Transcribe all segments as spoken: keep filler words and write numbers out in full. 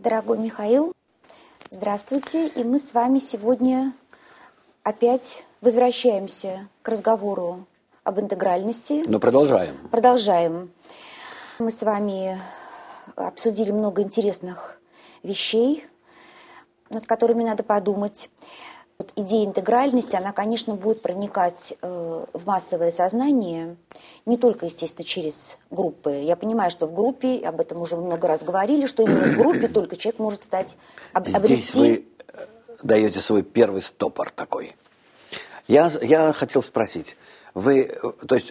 Дорогой Михаил, здравствуйте. И мы с вами сегодня опять возвращаемся к разговору об интегральности. Но продолжаем. Продолжаем. Мы с вами обсудили много интересных вещей, над которыми надо подумать. Вот идея интегральности, она, конечно, будет проникать э, в массовое сознание не только, естественно, через группы. Я понимаю, что в группе, об этом уже много раз говорили, что именно в группе только человек может стать, об, обрести... Здесь вы даете свой первый стопор такой. Я, я хотел спросить, вы, то есть,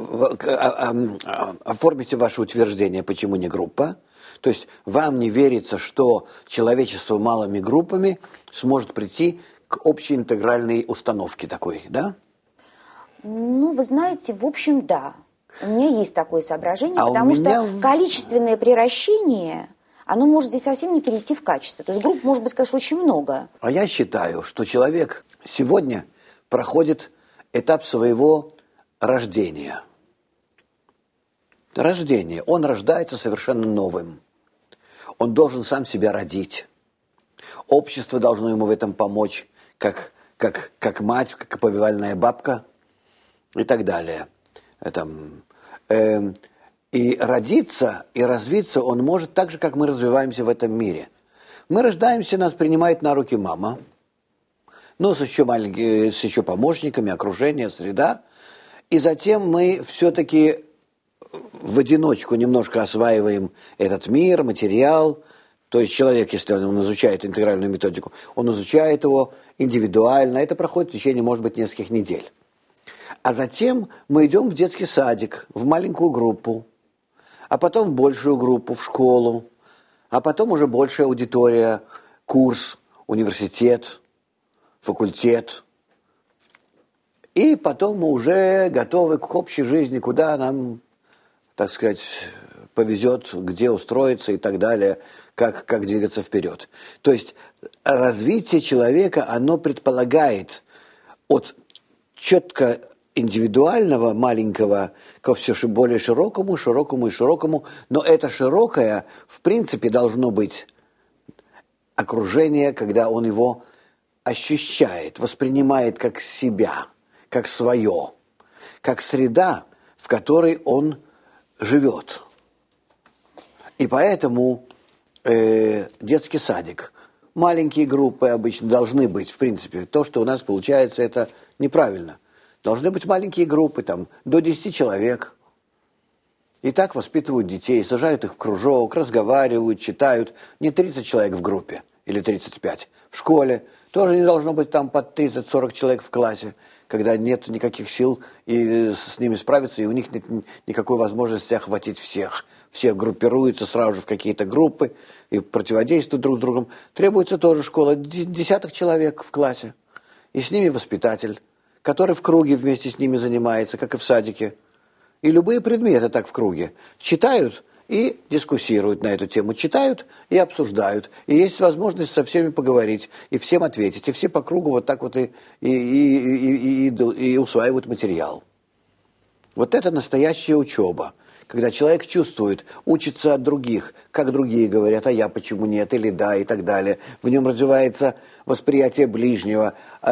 оформите ваше утверждение, почему не группа? То есть, вам не верится, что человечество малыми группами сможет прийти к общей интегральной установке такой, да? Ну, вы знаете, в общем, да. У меня есть такое соображение, а потому меня... что количественное приращение, оно может здесь совсем не перейти в качество. То есть групп может быть, конечно, очень много. А я считаю, что человек сегодня проходит этап своего рождения. Рождение. Он рождается совершенно новым. Он должен сам себя родить. Общество должно ему в этом помочь, как, как, как мать, как повивальная бабка и так далее. Это, э, и родиться, и развиться он может так же, как мы развиваемся в этом мире. Мы рождаемся, нас принимает на руки мама, ну, с еще, маленькими, с еще помощниками, окружение, среда. И затем мы все-таки в одиночку немножко осваиваем этот мир, материал. То есть человек, если он изучает интегральную методику, он изучает его индивидуально. Это проходит в течение, может быть, нескольких недель. А затем мы идем в детский садик, в маленькую группу, а потом в большую группу, в школу, а потом уже большая аудитория, курс, университет, факультет. И потом мы уже готовы к общей жизни, куда нам, так сказать, повезет, где устроиться и так далее, как, как двигаться вперед. То есть развитие человека, оно предполагает от четко индивидуального, маленького, ко все более широкому, широкому и широкому. Но это широкое, в принципе, должно быть окружение, когда он его ощущает, воспринимает как себя, как свое, как среда, в которой он живет. И поэтому э, детский садик, маленькие группы обычно должны быть, в принципе. То, что у нас получается, это неправильно. Должны быть маленькие группы, там, до десяти человек. И так воспитывают детей, сажают их в кружок, разговаривают, читают. Не тридцать человек в группе или тридцать пять. В школе тоже не должно быть там под тридцать-сорок человек в классе, когда нет никаких сил и с ними справиться, и у них нет никакой возможности охватить всех. Все группируются сразу же в какие-то группы и противодействуют друг с другом. Требуется тоже школа, десяток человек в классе. И с ними воспитатель, который в круге вместе с ними занимается, как и в садике. И любые предметы так в круге. Читают и дискуссируют на эту тему. Читают и обсуждают. И есть возможность со всеми поговорить, и всем ответить. И все по кругу вот так вот и, и, и, и, и, и усваивают материал. Вот это настоящая учеба. Когда человек чувствует, учится от других, как другие говорят, а я почему нет, или да, и так далее. В нем развивается восприятие ближнего,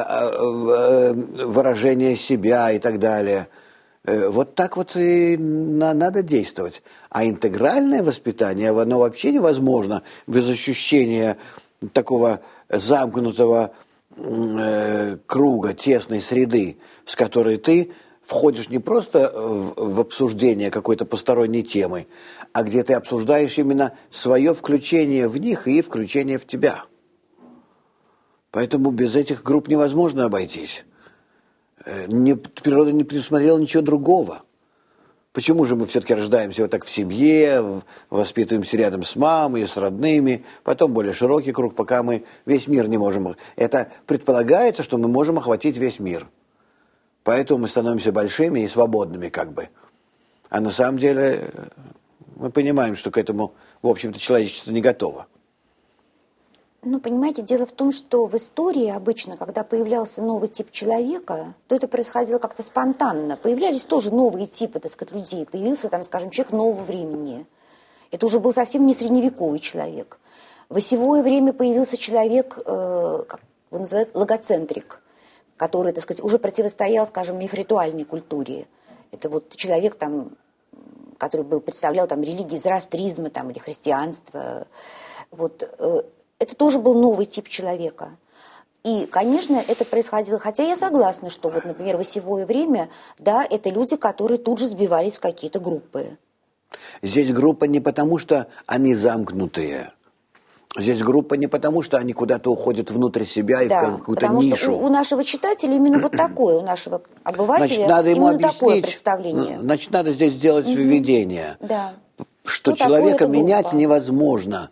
выражение себя и так далее. Вот так вот и надо действовать. А интегральное воспитание, оно вообще невозможно без ощущения такого замкнутого круга, тесной среды, с которой ты входишь не просто в обсуждение какой-то посторонней темы, а где ты обсуждаешь именно свое включение в них и включение в тебя. Поэтому без этих групп невозможно обойтись. Не, природа не предусмотрела ничего другого. Почему же мы все-таки рождаемся вот так в семье, воспитываемся рядом с мамой, с родными, потом более широкий круг, пока мы весь мир не можем... Это предполагается, что мы можем охватить весь мир. Поэтому мы становимся большими и свободными как бы. А на самом деле мы понимаем, что к этому, в общем-то, человечество не готово. Ну, понимаете, дело в том, что в истории обычно, когда появлялся новый тип человека, то это происходило как-то спонтанно. Появлялись тоже новые типы, так сказать, людей. Появился, там, скажем, человек нового времени. Это уже был совсем не средневековый человек. В осевое время появился человек, э, как его называют, логоцентрик, который, так сказать, уже противостоял, скажем, мифритуальной культуре. Это вот человек, там, который был, представлял там, религии зороастризма там, или христианства. Вот, э, это тоже был новый тип человека. И, конечно, это происходило, хотя я согласна, что, вот, например, в осевое время, да, это люди, которые тут же сбивались в какие-то группы. Здесь группа не потому, что они замкнутые. Здесь группа не потому, что они куда-то уходят внутрь себя и Да, в какую-то потому нишу. что у, у нашего читателя именно вот такое, у нашего обывателя Значит, надо ему именно такое объяснить, представление. Значит, надо здесь сделать угу. введение, да. что, что человека менять невозможно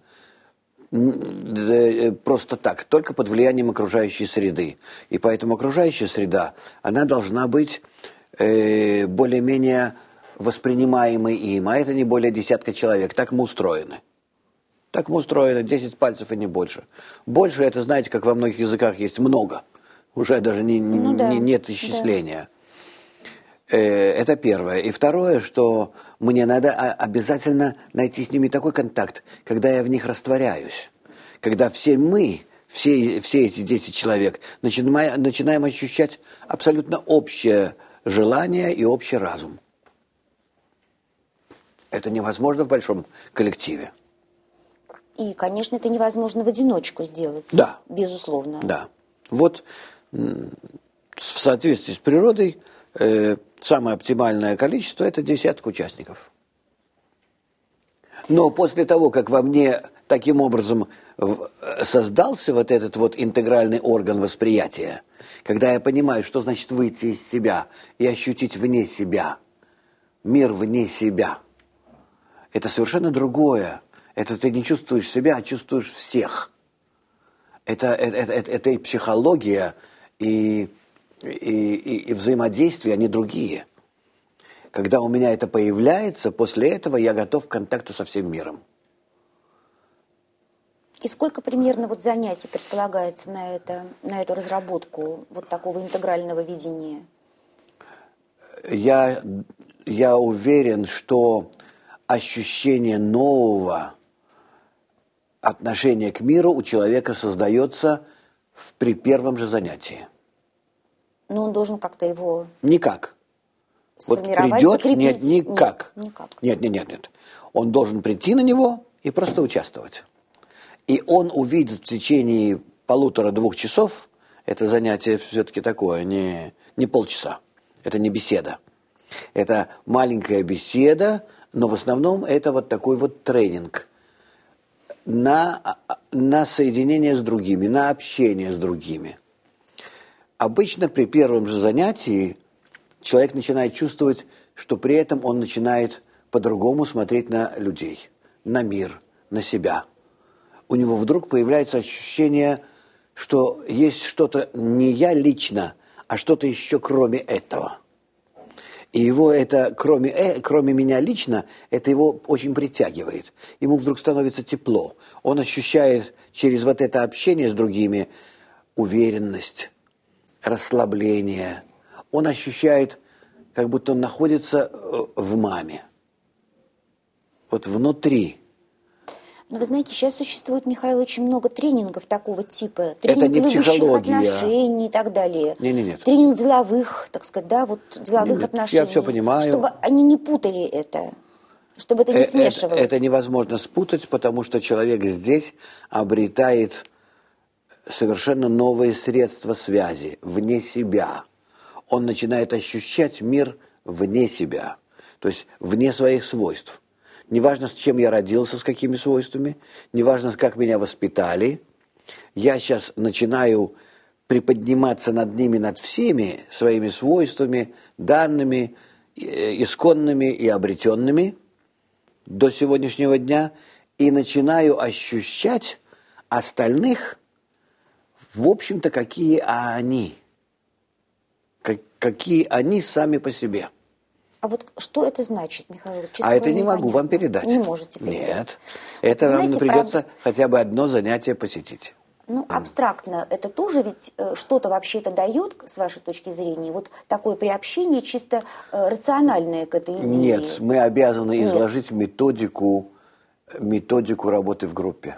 просто так, только под влиянием окружающей среды. И поэтому окружающая среда, она должна быть э, более-менее воспринимаемой им, а это не более десятка человек. Так мы устроены. Так мы устроены, десять пальцев и не больше. Больше, это, знаете, как во многих языках есть много. Уже даже не, ну, не, да. нет исчисления. Да. Это первое. И второе, что мне надо обязательно найти с ними такой контакт, когда я в них растворяюсь. Когда все мы, все, все эти десять человек, начинаем, начинаем ощущать абсолютно общее желание и общий разум. Это невозможно в большом коллективе. И, конечно, это невозможно в одиночку сделать. Да. Безусловно. Да. Вот в соответствии с природой э, самое оптимальное количество – это десятка участников. Но после того, как во мне таким образом создался вот этот вот интегральный орган восприятия, когда я понимаю, что значит выйти из себя и ощутить вне себя, мир вне себя, это совершенно другое. Это ты не чувствуешь себя, а чувствуешь всех. Это, это, это, это и психология, и, и, и, и взаимодействие, они другие. Когда у меня это появляется, после этого я готов к контакту со всем миром. И сколько примерно вот занятий предполагается на, это, на эту разработку вот такого интегрального видения? Я, я уверен, что ощущение нового отношения к миру у человека создается в, при первом же занятии. Но он должен как-то его... Никак. Вот придет, закрепить. Нет, никак. Нет, никак. Нет, нет, нет, нет. Он должен прийти на него и просто участвовать. И он увидит в течение полутора-двух часов, это занятие все-таки такое, не, не полчаса, это не беседа. Это маленькая беседа, но в основном это вот такой вот тренинг на, на соединение с другими, на общение с другими. Обычно при первом же занятии человек начинает чувствовать, что при этом он начинает по-другому смотреть на людей, на мир, на себя. У него вдруг появляется ощущение, что есть что-то не я лично, а что-то еще кроме этого. И его это, кроме, э, кроме меня лично, это его очень притягивает. Ему вдруг становится тепло. Он ощущает через вот это общение с другими уверенность, расслабление. Он ощущает, как будто он находится в маме. Вот внутри. Но вы знаете, сейчас существует, Михаил, очень много тренингов такого типа. Тренинг это не любящих психология. отношений и так далее. Не, не, нет. Тренинг деловых, так сказать, да, вот деловых нет, отношений. Я все понимаю. Чтобы они не путали это, чтобы это не это, смешивалось. Это невозможно спутать, потому что человек здесь обретает совершенно новые средства связи, вне себя. Он начинает ощущать мир вне себя, то есть вне своих свойств. Неважно, с чем я родился, с какими свойствами, неважно, как меня воспитали, я сейчас начинаю приподниматься над ними, над всеми своими свойствами, данными, исконными и обретенными до сегодняшнего дня, и начинаю ощущать остальных, в общем-то, какие они, как, какие они сами по себе. А вот что это значит, Михаил? Честно а это не непонятно. могу вам передать. Не можете передать. Нет. Это Знаете, вам придется правда... хотя бы одно занятие посетить. Ну, абстрактно, это тоже ведь э, что-то вообще-то дает, с вашей точки зрения, вот такое приобщение чисто э, рациональное к этой идее? Нет, мы обязаны Нет. изложить методику, методику работы в группе.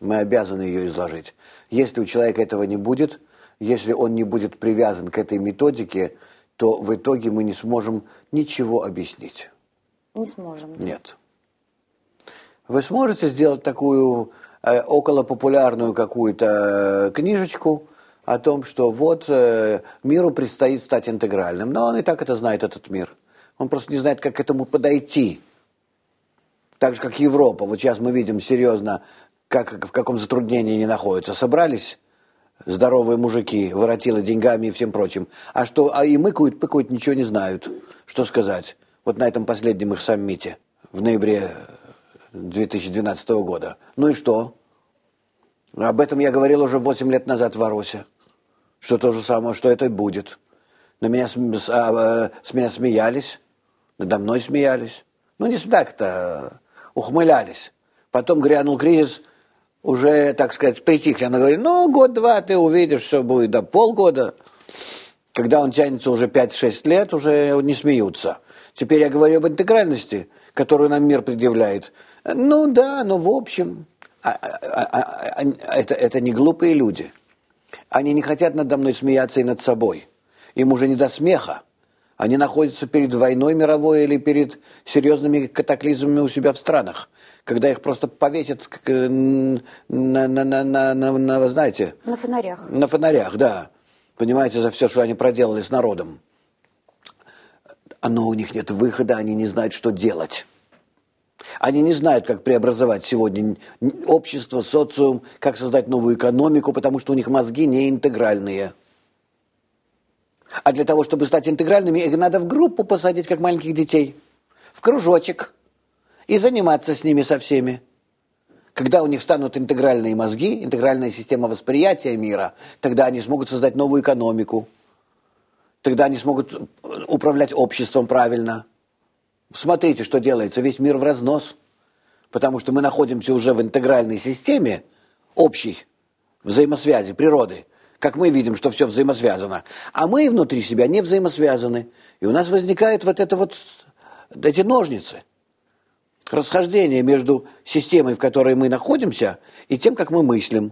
Мы обязаны ее изложить. Если у человека этого не будет, если он не будет привязан к этой методике, то в итоге мы не сможем ничего объяснить. Не сможем. Да? Нет. Вы сможете сделать такую э, околопопулярную какую-то книжечку о том, что вот э, миру предстоит стать интегральным. Но он и так это знает, этот мир. Он просто не знает, как к этому подойти. Так же, как Европа. Вот сейчас мы видим серьезно, как, в каком затруднении они находятся. Собрались здоровые мужики, воротилы деньгами и всем прочим. А что, а и мыкают, пыкают, ничего не знают. Что сказать? Вот на этом последнем их саммите в ноябре две тысячи двенадцатого года. Ну и что? Об этом я говорил уже восемь лет назад в Аросе. Что то же самое, что это и будет. На меня, с, а, с меня смеялись, надо мной смеялись. Ну не так-то, ухмылялись. Потом грянул кризис, уже, так сказать, притихли. Она говорит, ну, год-два ты увидишь, все будет, да полгода. Когда он тянется уже пять-шесть лет, уже не смеются. Теперь я говорю об интегральности, которую нам мир предъявляет. Ну да, ну в общем, а, а, а, а, это, это не глупые люди. Они не хотят надо мной смеяться и над собой. Им уже не до смеха. Они находятся перед войной мировой или перед серьезными катаклизмами у себя в странах, когда их просто повесят на, на, на, на, на, на, знаете... На фонарях. На фонарях, да. Понимаете, за все, что они проделали с народом. Но у них нет выхода, они не знают, что делать. Они не знают, как преобразовать сегодня общество, социум, как создать новую экономику, потому что у них мозги не интегральные. А для того, чтобы стать интегральными, их надо в группу посадить, как маленьких детей, в кружочек, и заниматься с ними со всеми. Когда у них станут интегральные мозги, интегральная система восприятия мира, тогда они смогут создать новую экономику. Тогда они смогут управлять обществом правильно. Смотрите, что делается. Весь мир в разнос. Потому что мы находимся уже в интегральной системе общей взаимосвязи природы. Как мы видим, что все взаимосвязано. А мы внутри себя не взаимосвязаны. И у нас возникают вот это вот, эти ножницы. Расхождение между системой, в которой мы находимся, и тем, как мы мыслим.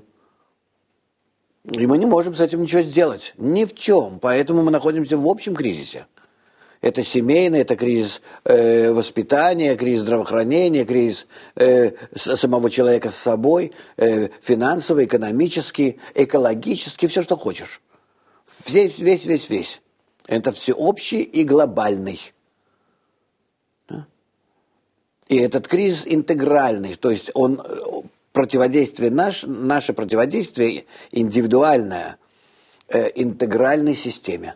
И мы не можем с этим ничего сделать. Ни в чем. Поэтому мы находимся в общем кризисе. Это семейный, это кризис э, воспитания, кризис здравоохранения, кризис э, самого человека с собой, э, финансовый, экономический, экологический, все, что хочешь. Весь, весь, весь, весь. Это всеобщий и глобальный. И этот кризис интегральный, то есть он... Противодействие наш, наше противодействие индивидуальное э, интегральной системе.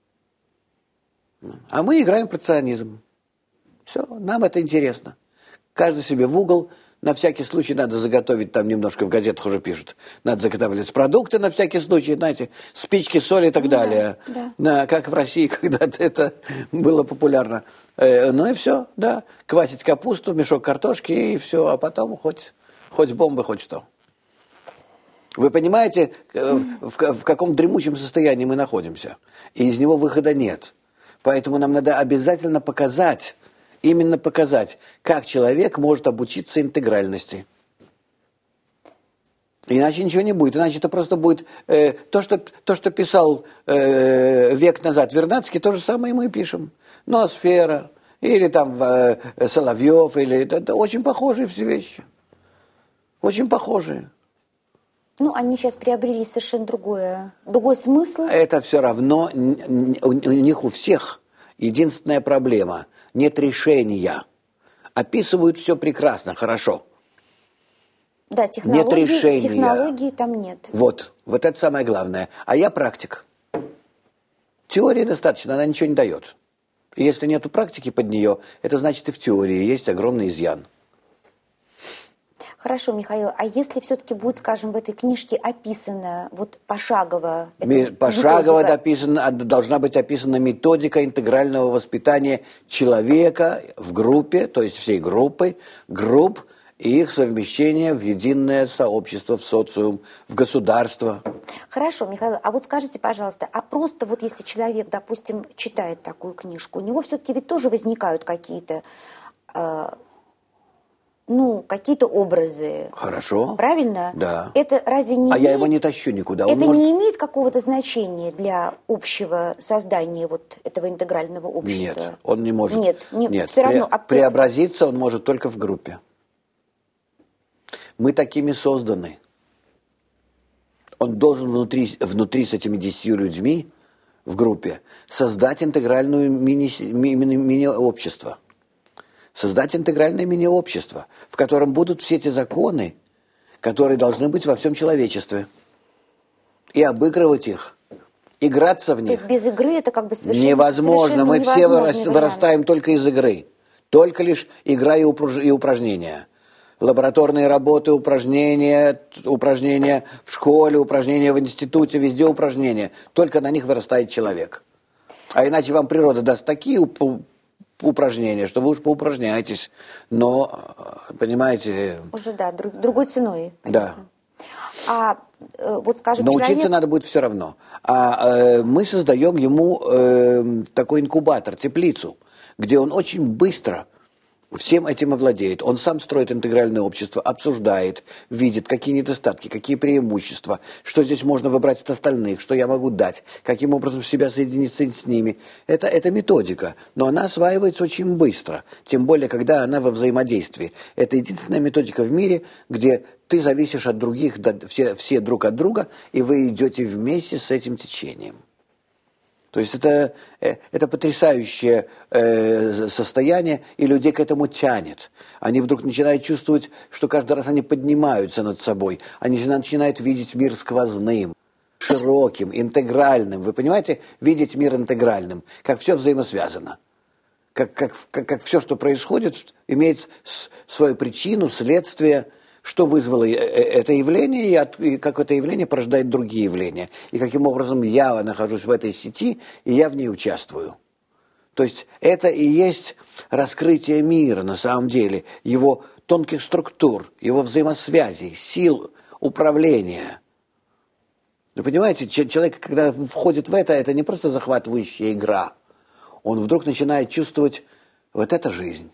А мы играем в протекционизм. Все, нам это интересно. Каждый себе в угол. На всякий случай надо заготовить, там немножко в газетах уже пишут, надо заготавливать продукты на всякий случай, знаете, спички, соль и так ну, далее. Да, да. Как в России когда-то это было популярно. Э, ну и все, да. Квасить капусту, мешок картошки и все, а потом хоть... Хоть бомбы, хоть что. Вы понимаете, в, в каком дремучем состоянии мы находимся? И из него выхода нет. Поэтому нам надо обязательно показать, именно показать, как человек может обучиться интегральности. Иначе ничего не будет. Иначе это просто будет... Э, то, что, то, что писал э, век назад Вернадский, то же самое и мы пишем. Ноосфера, или там э, Соловьев, или... Это, это очень похожие все вещи. Очень похожие. Ну, они сейчас приобрели совершенно другое, другой смысл. Это все равно, у них у всех единственная проблема. Нет решения. Описывают все прекрасно, хорошо. Да, технологии, нет решения. Технологии там нет. Вот, вот это самое главное. А я практик. Теории достаточно, она ничего не дает. И если нету практики под нее, это значит и в теории есть огромный изъян. Хорошо, Михаил, а если все-таки будет, скажем, в этой книжке описано вот пошагово... Пошагово дописано, должна быть описана методика интегрального воспитания человека в группе, то есть всей группы, групп и их совмещение в единое сообщество, в социум, в государство. Хорошо, Михаил, а вот скажите, пожалуйста, а просто вот если человек, допустим, читает такую книжку, у него все-таки ведь тоже возникают какие-то... Э, ну, какие-то образы. Хорошо. Правильно? Да. Это разве не А имеет... я его не тащу никуда. Он это может... не имеет какого-то значения для общего создания вот этого интегрального общества? Нет, он не может. Нет, не, Нет. все равно. Пре... А, преобразиться он может только в группе. Мы такими созданы. Он должен внутри, внутри с этими десятью людьми в группе создать интегральную мини, мини, мини-общество. Создать интегральное мини-общество, в котором будут все эти законы, которые должны быть во всем человечестве. И обыгрывать их, играться в них. То есть без игры это как бы совершенно невозможно. Мы все вырас, вырастаем только из игры. Только лишь игра и упражнения. Лабораторные работы, упражнения, упражнения в школе, упражнения в институте, везде упражнения. Только на них вырастает человек. А иначе вам природа даст такие упражнения, что вы уж поупражняетесь. Но, понимаете... Уже, да, друг, другой ценой. Понятно. Да. А вот, скажем, научиться человек... надо будет все равно. А э, мы создаем ему э, такой инкубатор, теплицу, где он очень быстро... всем этим овладеет. Он сам строит интегральное общество, обсуждает, видит, какие недостатки, какие преимущества, что здесь можно выбрать от остальных, что я могу дать, каким образом себя соединиться с ними. Это, это методика, но она осваивается очень быстро, тем более, когда она во взаимодействии. Это единственная методика в мире, где ты зависишь от других, все, все друг от друга, и вы идете вместе с этим течением. То есть это, это потрясающее э, состояние, и людей к этому тянет. Они вдруг начинают чувствовать, что каждый раз они поднимаются над собой. Они начинают видеть мир сквозным, широким, интегральным. Вы понимаете, видеть мир интегральным, как все взаимосвязано. Как, как, как, как все, что происходит, имеет свою причину, следствие. Что вызвало это явление, и, от, и как это явление порождает другие явления. И каким образом я нахожусь в этой сети, и я в ней участвую. То есть это и есть раскрытие мира на самом деле, его тонких структур, его взаимосвязей, сил управления. Вы понимаете, человек, когда входит в это, это не просто захватывающая игра. Он вдруг начинает чувствовать, вот это жизнь.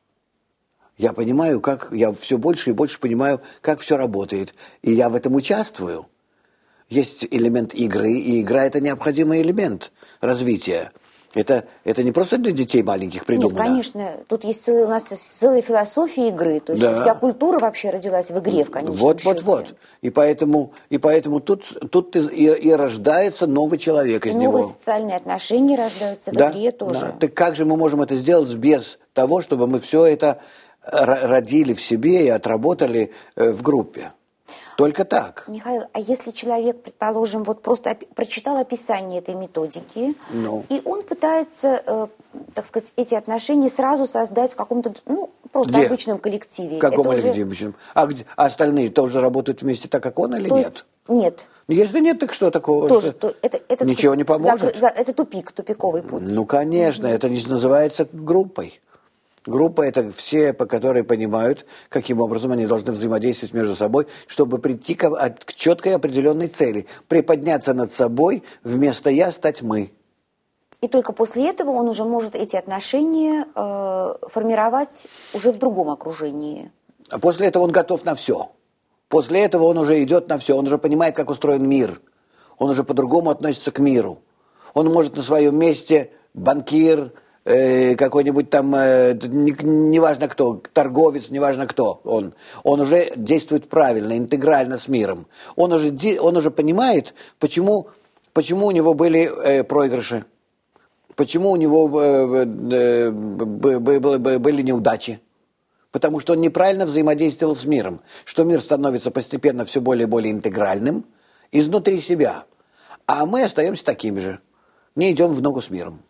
Я понимаю, как, я все больше и больше понимаю, как все работает. И я в этом участвую. Есть элемент игры, и игра – это необходимый элемент развития. Это, это не просто для детей маленьких придумано. Нет, конечно. Тут есть целая, у нас целая философия игры. То есть да. Вся культура вообще родилась в игре, в конечном вот, счете. Вот, вот. И поэтому, и поэтому тут, тут и, и рождается новый человек из и него. Новые социальные отношения рождаются в да, игре тоже. Да. Так как же мы можем это сделать без того, чтобы мы все это родили в себе и отработали в группе? Только так. Михаил, а если человек, предположим, вот просто оп- прочитал описание этой методики, ну. и он пытается, э, так сказать, эти отношения сразу создать в каком-то, ну, просто где? обычном коллективе. В каком уже... обычном? А, где? А остальные тоже работают вместе так, как он, или то нет? Есть, нет. Если нет, так что такого? Тоже, что... то, это, это, Ничего не поможет? За, за, это тупик, тупиковый путь. Ну, конечно, mm-hmm. это не называется группой. Группа – это все, по которые понимают, каким образом они должны взаимодействовать между собой, чтобы прийти к, к четкой определенной цели. Приподняться над собой, вместо «я» стать «мы». И только после этого он уже может эти отношения э, формировать уже в другом окружении. А после этого он готов на все. После этого он уже идет на все. Он уже понимает, как устроен мир. Он уже по-другому относится к миру. Он может на своем месте банкир, какой-нибудь там, неважно не кто, торговец, неважно кто он, он уже действует правильно, интегрально с миром. Он уже, он уже понимает, почему, почему у него были э, проигрыши, почему у него э, э, были неудачи. Потому что он неправильно взаимодействовал с миром, что мир становится постепенно все более и более интегральным изнутри себя. А мы остаемся такими же, не идем в ногу с миром.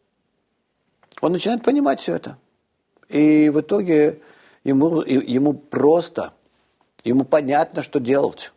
Он начинает понимать все это. И в итоге ему, ему просто, ему понятно, что делать.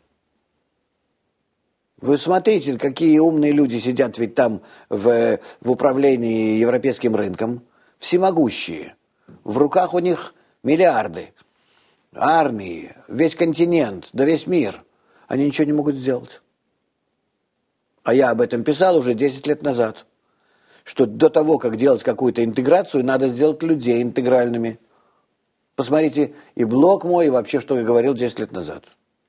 Вы смотрите, какие умные люди сидят ведь там в, в управлении европейским рынком. Всемогущие. В руках у них миллиарды. Армии, весь континент, да весь мир. Они ничего не могут сделать. А я об этом писал уже десять лет назад. Что до того, как делать какую-то интеграцию, надо сделать людей интегральными. Посмотрите, и блог мой, и вообще, что я говорил десять лет назад.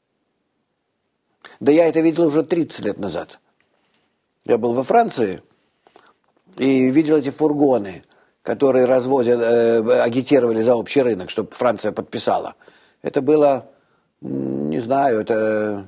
Да я это видел уже тридцать лет назад. Я был во Франции и видел эти фургоны, которые развозят, э, агитировали за общий рынок, чтобы Франция подписала. Это было, не знаю, это,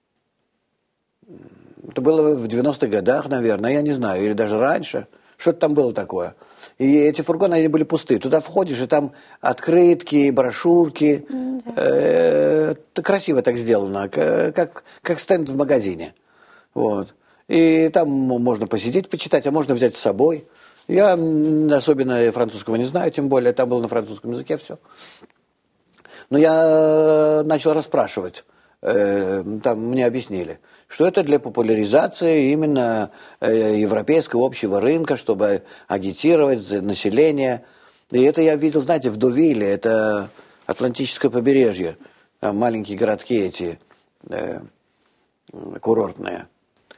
это было в девяностых годах, наверное, я не знаю, или даже раньше. Что-то там было такое. И эти фургоны, они были пустые. Туда входишь, и там открытки, брошюрки. Mm-hmm. Э, это красиво так сделано, как, как стенд в магазине. Вот. И там можно посидеть, почитать, а можно взять с собой. Я особенно французского не знаю, тем более там было на французском языке все. Но я начал расспрашивать. Э, там мне объяснили, что это для популяризации именно э, европейского общего рынка, чтобы агитировать население. И это я видел, знаете, в Довиле, это Атлантическое побережье, там маленькие городки эти э, курортные.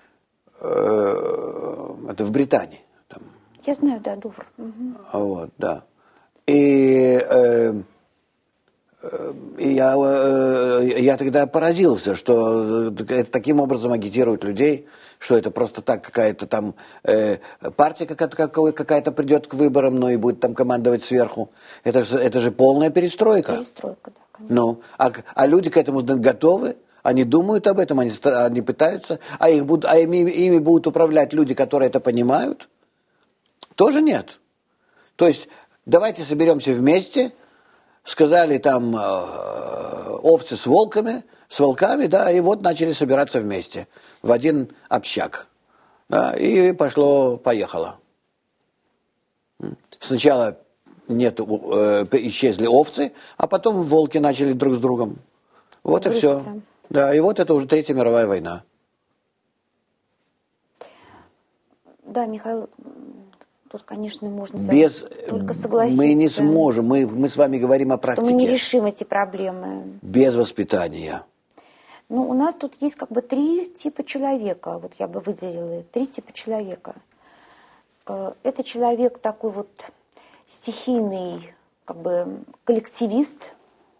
Э, это в Британии. Там. Я знаю, да, Дувр. Угу. Вот, да. И... Э, И я, я тогда поразился, что таким образом агитируют людей, что это просто так какая-то там э, партия какая-то, какая-то придет к выборам, ну и будет там командовать сверху. Это же, это же полная перестройка. Перестройка, да, конечно. Ну, а, а люди к этому готовы, они думают об этом, они, они пытаются, а, их будут, а ими, ими будут управлять люди, которые это понимают? Тоже нет. То есть давайте соберемся вместе. Сказали там э, овцы с волками, с волками, да, и вот начали собираться вместе в один общак. Да, и пошло-поехало. Сначала нет, э, исчезли овцы, а потом волки начали друг с другом. Вот и все. Да, и вот это уже Третья мировая война. Да, Михаил... Тут, конечно, можно Без, только согласиться. Мы не сможем, мы, мы с вами говорим о практике. Что мы не решим эти проблемы. Без воспитания. Ну, у нас тут есть как бы три типа человека, вот я бы выделила, три типа человека. Это человек такой вот стихийный, как бы коллективист,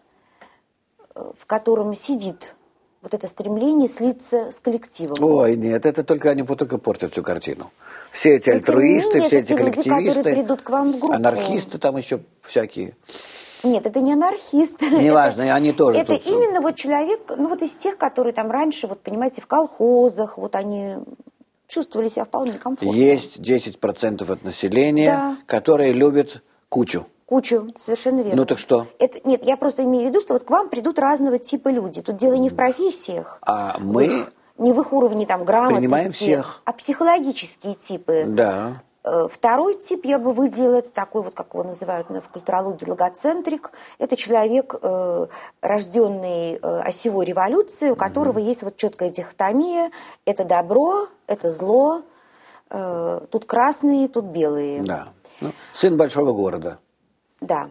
в котором сидит вот это стремление слиться с коллективом. Ой, нет, это только они только портят всю картину. Все эти альтруисты, все эти коллективисты, люди, придут к вам в группу. Анархисты там еще всякие. Нет, это не анархист. Неважно, это, они тоже. Это тут... именно вот человек, ну вот из тех, которые там раньше, вот понимаете, в колхозах, вот они чувствовали себя вполне комфортно. Есть десять процентов от населения, да, которые любят кучу. Кучу, совершенно верно. Ну так что? Это, нет, я просто имею в виду, что вот к вам придут разного типа люди. Тут дело не в профессиях. А мы... Их, не в их уровне там грамотности. Принимаем всех. А психологические типы. Да. Второй тип я бы выделила, это такой вот, как его называют у нас в культурологии, логоцентрик. Это человек, э, рожденный э, осевой революцией, у которого mm-hmm. есть вот четкая дихотомия. Это добро, это зло. Э, тут красные, тут белые. Да. Ну, сын большого города. Да.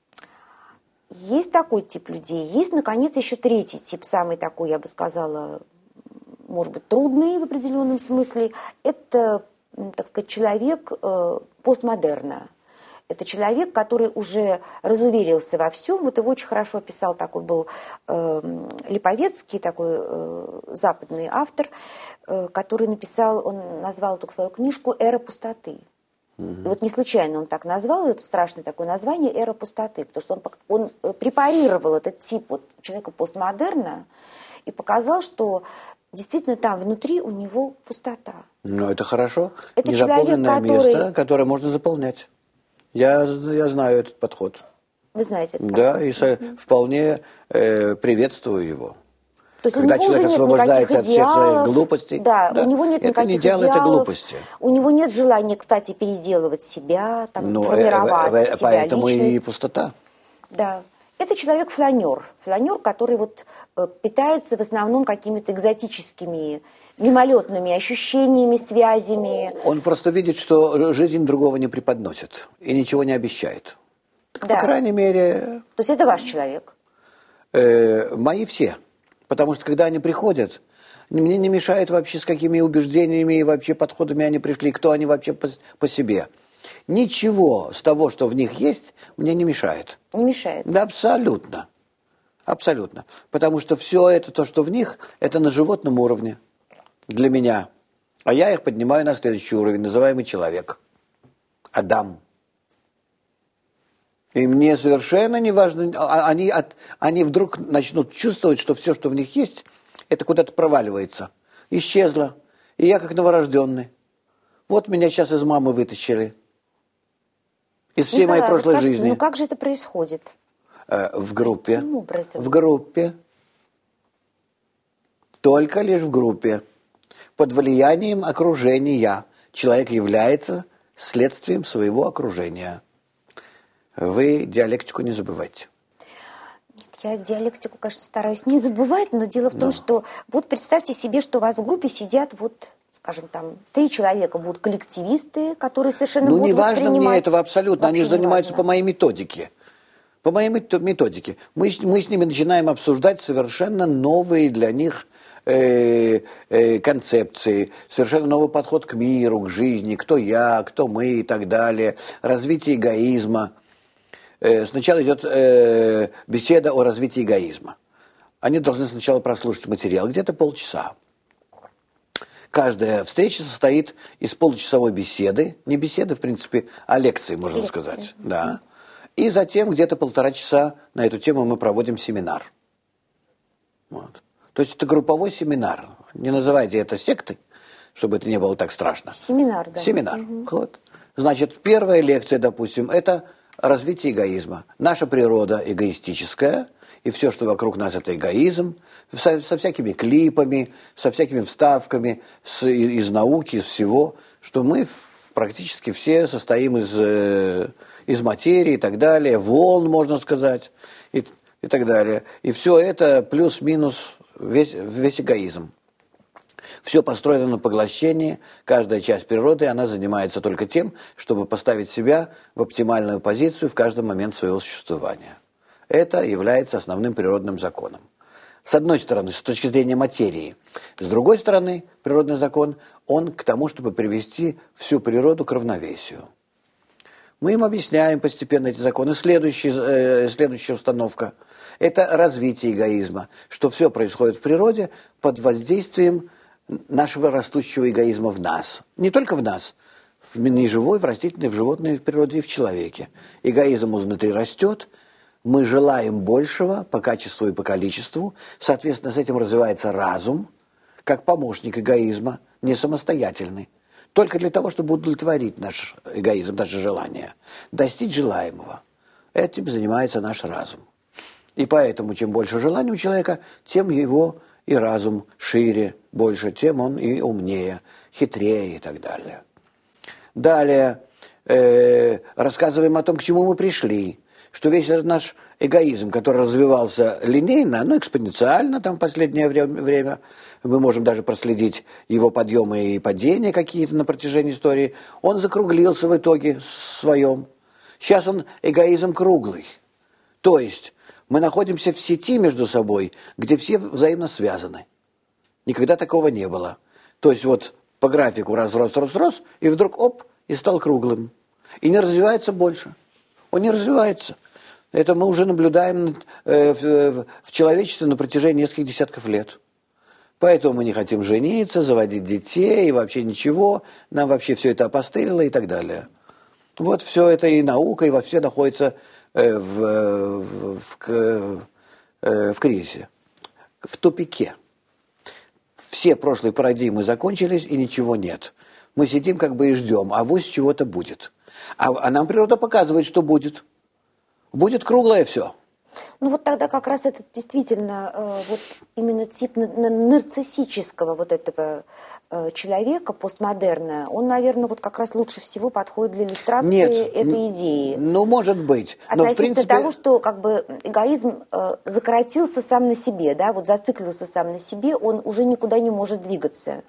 Есть такой тип людей. Есть, наконец, еще третий тип, самый такой, я бы сказала, может быть, трудный в определенном смысле. Это, так сказать, человек э, постмодерна. Это человек, который уже разуверился во всем. Вот его очень хорошо описал, такой был э, Липовецкий, такой э, западный автор, э, который написал, он назвал эту свою книжку «Эра пустоты». И вот не случайно он так назвал, это страшное такое название «Эра пустоты», потому что он, он препарировал этот тип вот человека постмодерна и показал, что действительно там внутри у него пустота. Ну, это хорошо. Это незаполненное человек, который... место, которое можно заполнять. Я, я знаю этот подход. Вы знаете этот да, подход? И mm-hmm. вполне э, приветствую его. То есть Когда у него человек уже нет освобождается от всех своих глупостей, да, да, у него нет это никаких не идеал, идеалов, это глупости. У него нет желания, кстати, переделывать себя, там, ну, формировать э, э, себя, поэтому личность. И пустота. Да. Это человек-фланер. Фланер, который вот питается в основном какими-то экзотическими, мимолетными ощущениями, связями. Он просто видит, что жизнь другого не преподносит и ничего не обещает. Так, да. По крайней мере... То есть это ваш человек? Э, мои все. Потому что когда они приходят, мне не мешает вообще, с какими убеждениями и вообще подходами они пришли, кто они вообще по, по себе. ничего с того, что в них есть, мне не мешает. Не мешает? Да, абсолютно. Абсолютно. Потому что все это, то, что в них, это на животном уровне для меня. А я их поднимаю на следующий уровень, называемый человек. Адам. И мне совершенно не важно, они, от, они вдруг начнут чувствовать, что все, что в них есть, это куда-то проваливается. Исчезло. И я как новорожденный. Вот меня сейчас из мамы вытащили. Из всей Николай, моей прошлой скажите, жизни. Ну как же это происходит? Э, в группе. Каким образом? В группе. Только лишь в группе. Под влиянием окружения. Человек является следствием своего окружения. Вы диалектику не забывайте. Нет, я диалектику, конечно, стараюсь не забывать, но дело в том, Но. что вот представьте себе, что у вас в группе сидят вот, скажем, там, три человека будут коллективисты, которые совершенно Ну, будут не важно воспринимать... мне этого абсолютно. Они Вообще же занимаются не по важно. моей методике. По моей методике. Мы, мы с ними начинаем обсуждать совершенно новые для них э, э, концепции, совершенно новый подход к миру, к жизни, кто я, кто мы и так далее, развитие эгоизма. Э, сначала идет э, беседа о развитии эгоизма. Они должны сначала прослушать материал, где-то полчаса. Каждая встреча состоит из получасовой беседы, не беседы, в принципе, а лекции, можно Лекции. сказать. Да. И затем где-то полтора часа на эту тему мы проводим семинар. Вот. То есть это групповой семинар. Не называйте это сектой, чтобы это не было так страшно. Семинар, да. Семинар. Угу. Вот. Значит, первая лекция, допустим, это развитие эгоизма. Наша природа эгоистическая, и все, что вокруг нас, это эгоизм, со, со всякими клипами, со всякими вставками с, из науки, из всего, что мы в, практически все состоим из, э, из материи и так далее, волн, можно сказать, и, и так далее. И все это плюс-минус весь, весь эгоизм. Все построено на поглощении, каждая часть природы, она занимается только тем, чтобы поставить себя в оптимальную позицию в каждый момент своего существования. Это является основным природным законом. С одной стороны, с точки зрения материи. С другой стороны, природный закон, он к тому, чтобы привести всю природу к равновесию. Мы им объясняем постепенно эти законы. Следующий, э, следующая установка – это развитие эгоизма, что все происходит в природе под воздействием нашего растущего эгоизма в нас. Не только в нас, в неживой, в растительной, в животной в природе и в человеке. Эгоизм изнутри растет, мы желаем большего по качеству и по количеству, соответственно, с этим развивается разум, как помощник эгоизма, не самостоятельный, только для того, чтобы удовлетворить наш эгоизм, наше желание, достичь желаемого. Этим занимается наш разум. И поэтому, чем больше желаний у человека, тем его и разум шире, больше, тем он и умнее, хитрее и так далее. Далее э, рассказываем о том, к чему мы пришли, что весь этот наш эгоизм, который развивался линейно, ну, экспоненциально там в последнее время, мы можем даже проследить его подъемы и падения какие-то на протяжении истории, он закруглился в итоге своем. Сейчас он эгоизм круглый. То есть мы находимся в сети между собой, где все взаимно связаны. Никогда такого не было. То есть вот по графику раз, рос, рос, рос, и вдруг оп, и стал круглым. И не развивается больше. Он не развивается. Это мы уже наблюдаем э, в, в человечестве на протяжении нескольких десятков лет. Поэтому мы не хотим жениться, заводить детей и вообще ничего. Нам вообще все это опостылило и так далее. Вот все это и наука, и во все находится э, в, в, в, э, в кризисе, в тупике. Все прошлые парадигмы закончились, и ничего нет. Мы сидим как бы и ждем, а вось чего-то будет. А, а нам природа показывает, что будет. Будет круглое все. Ну вот тогда как раз это действительно э, вот именно тип нарциссического вот этого э, человека, постмодерна, он, наверное, вот как раз лучше всего подходит для иллюстрации Нет, этой идеи. Ну, может быть. Но, Относительно в принципе... того, что как бы эгоизм э, закоротился сам на себе, да, вот зациклился сам на себе, он уже никуда не может двигаться.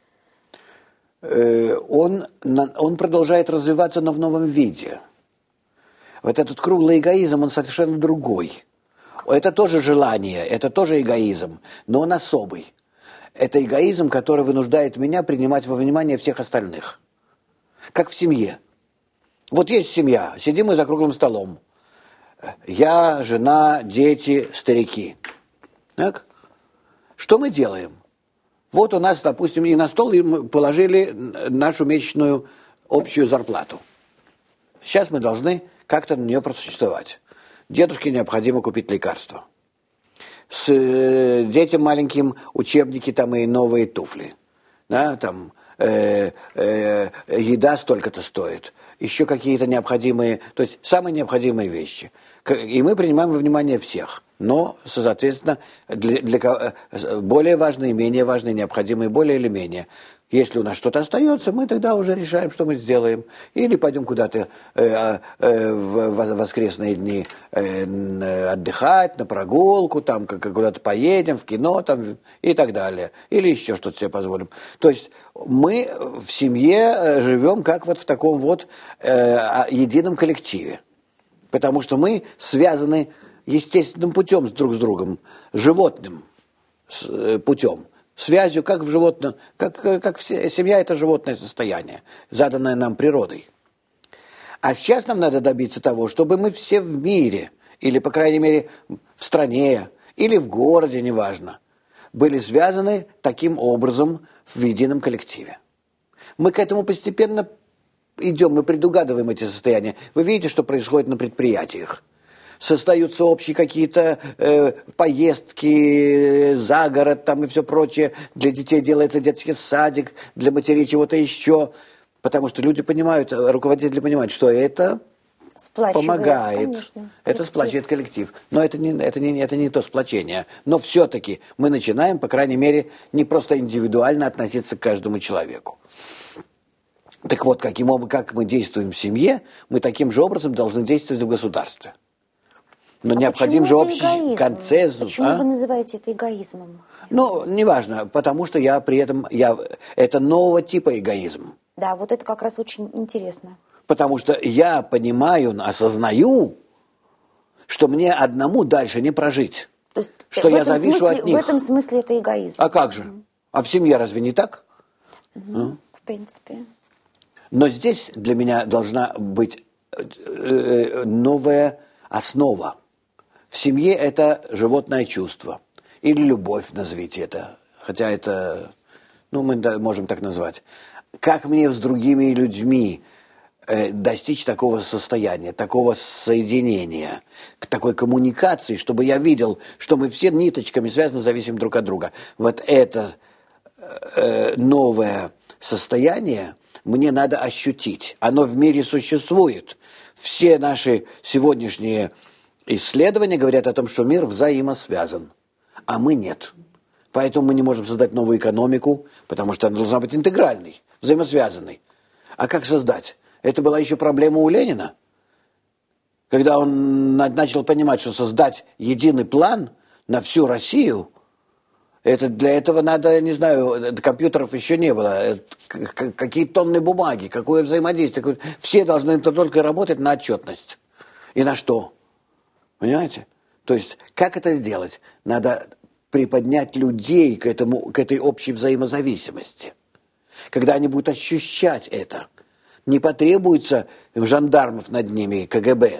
Э, он, он продолжает развиваться, но в новом виде. Вот этот круглый эгоизм, он совершенно другой. Это тоже желание, это тоже эгоизм, но он особый. Это эгоизм, который вынуждает меня принимать во внимание всех остальных. Как в семье. Вот есть семья, сидим мы за круглым столом. Я, жена, дети, старики. Так? Что мы делаем? Вот у нас, допустим, и на стол мы положили нашу месячную общую зарплату. Сейчас мы должны как-то на нее просуществовать. Дедушке необходимо купить лекарства. С э, детям маленьким учебники там и новые туфли. Да, там э, э, еда столько-то стоит. Еще какие-то необходимые, то есть самые необходимые вещи. И мы принимаем во внимание всех. Но, соответственно, для, для, более важные, менее важные, необходимые более или менее. Если у нас что-то остается, мы тогда уже решаем, что мы сделаем. Или пойдем куда-то э, э, в воскресные дни э, отдыхать, на прогулку, там, куда-то поедем, в кино там, и так далее. Или еще что-то себе позволим. То есть мы в семье живем как вот в таком вот э, едином коллективе. Потому что мы связаны естественным путем друг с другом, животным путем. Связью, как в животном, как, как все, семья – это животное состояние, заданное нам природой. А сейчас нам надо добиться того, чтобы мы все в мире, или, по крайней мере, в стране, или в городе, неважно, были связаны таким образом в едином коллективе. Мы к этому постепенно идем, мы предугадываем эти состояния. Вы видите, что происходит на предприятиях. Создаются общие какие-то э, поездки за город там и все прочее. Для детей делается детский садик, для матерей чего-то еще. Потому что люди понимают, руководители понимают, что это помогает. Конечно, это сплачивает коллектив. Но это не, это, не, это не то сплочение. Но все-таки мы начинаем, по крайней мере, не просто индивидуально относиться к каждому человеку. Так вот, каким образом, как мы действуем в семье, мы таким же образом должны действовать в государстве. Но а необходим же общий эгоизм? Консенсус. Почему а? вы называете это эгоизмом? Ну, неважно, потому что я при этом, я, это нового типа эгоизм. Да, вот это как раз очень интересно. Потому что я понимаю, осознаю, что мне одному дальше не прожить. То есть что я завишу смысле, от них. В этом смысле это эгоизм. А как же? Mm. А в семье разве не так? Mm-hmm. А? В принципе. Но здесь для меня должна быть новая основа. В семье это животное чувство. Или любовь, назовите это. Хотя это, ну, мы можем так назвать. Как мне с другими людьми э, достичь такого состояния, такого соединения, такой коммуникации, чтобы я видел, что мы все ниточками связаны, зависим друг от друга. Вот это э, новое состояние мне надо ощутить. Оно в мире существует. Все наши сегодняшние исследования говорят о том, что мир взаимосвязан, а мы нет. Поэтому мы не можем создать новую экономику, потому что она должна быть интегральной, взаимосвязанной. А как создать? Это была еще проблема у Ленина, когда он начал понимать, что создать единый план на всю Россию, это, для этого надо, не знаю, компьютеров еще не было, какие тонны бумаги, какое взаимодействие. Все должны только работать на отчетность. И на что? Понимаете? То есть, как это сделать? Надо приподнять людей к, этому, к этой общей взаимозависимости. Когда они будут ощущать это, не потребуется жандармов над ними, ка гэ бэ.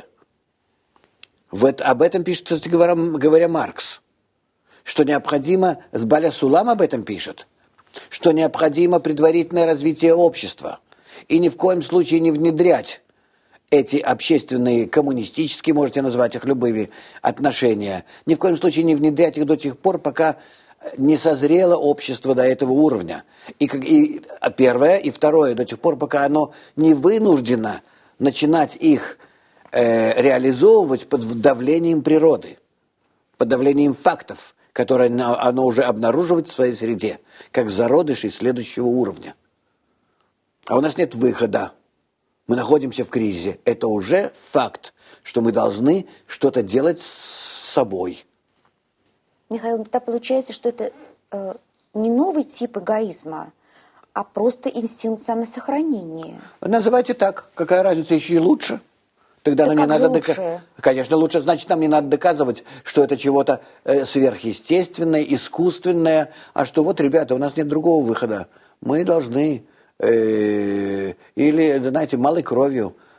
В это, об этом пишет, кстати говоря, говоря, Маркс. Что необходимо, Баля Сулам об этом пишет, что необходимо предварительное развитие общества. И ни в коем случае не внедрять эти общественные, коммунистические, можете назвать их любыми, отношения. Ни в коем случае не внедрять их до тех пор, пока не созрело общество до этого уровня. И, и первое, и второе, до тех пор, пока оно не вынуждено начинать их э, реализовывать под давлением природы, под давлением фактов, которые оно уже обнаруживает в своей среде, как зародыши следующего уровня. А у нас нет выхода. Мы находимся в кризисе. Это уже факт, что мы должны что-то делать с собой. Михаил, тогда получается, что это э, не новый тип эгоизма, а просто инстинкт самосохранения. Называйте так. Какая разница, еще и лучше. Тогда нам не надо доказывать. Конечно, лучше, значит, нам не надо доказывать, что это чего-то э, сверхъестественное, искусственное, а что вот, ребята, у нас нет другого выхода. Мы должны э, или, знаете, малой кровью